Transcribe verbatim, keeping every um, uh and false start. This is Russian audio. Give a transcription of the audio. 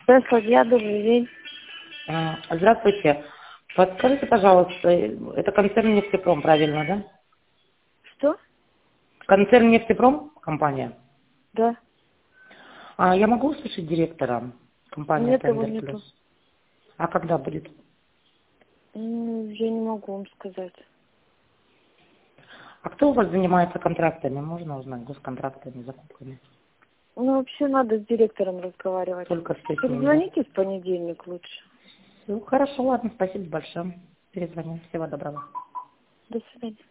Ладья, добрый день. А, Здравствуйте. Подскажите, пожалуйста, это концерн «Нефтепром», правильно, да? Что? Концерн «Нефтепром» компания? Да. А я могу услышать директора компании Нет, его «Тендер нету. Плюс»? А когда будет? Ну, я не могу вам сказать. А кто у вас занимается контрактами? Можно узнать, госконтрактами, закупками? Ну, вообще надо с директором разговаривать. Только все с ним, да? Перезвоните в понедельник лучше. Ну, хорошо, ладно, спасибо большое. Перезвоню. Всего доброго. До свидания.